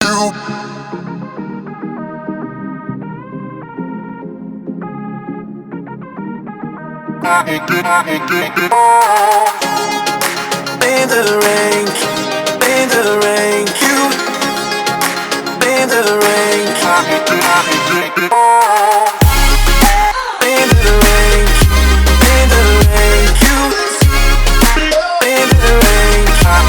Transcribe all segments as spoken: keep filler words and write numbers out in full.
In the rain, in the rain, you. In the rain, in the rain, in the rain, you. In the rain,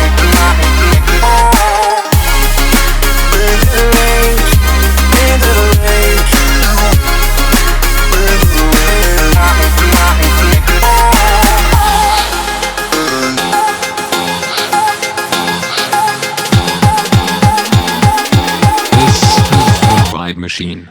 in the rain, in the rain, Vibe Machine.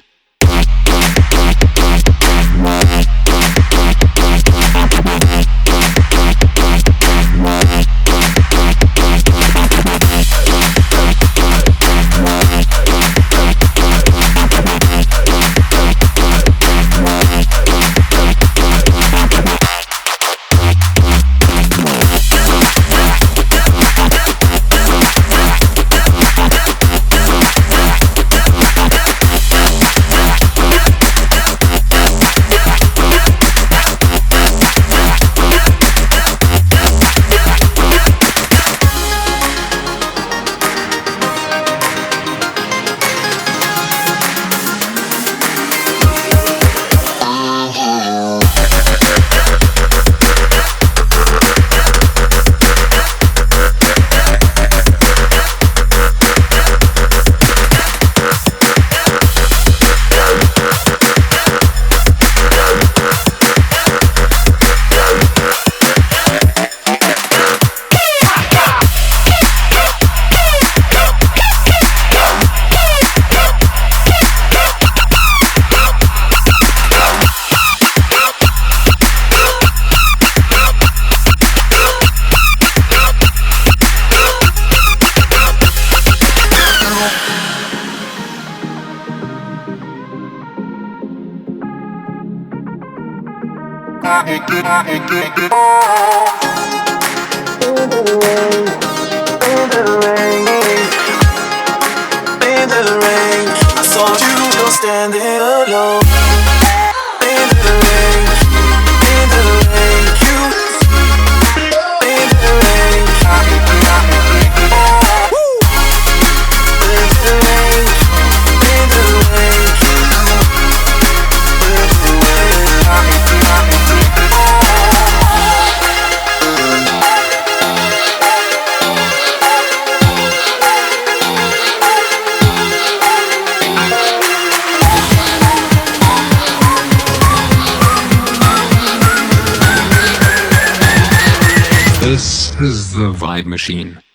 I saw you still standing alone. In the rain, in the rain, you. In the rain, woo. In the rain, in the rain, This is the Vibe Machine.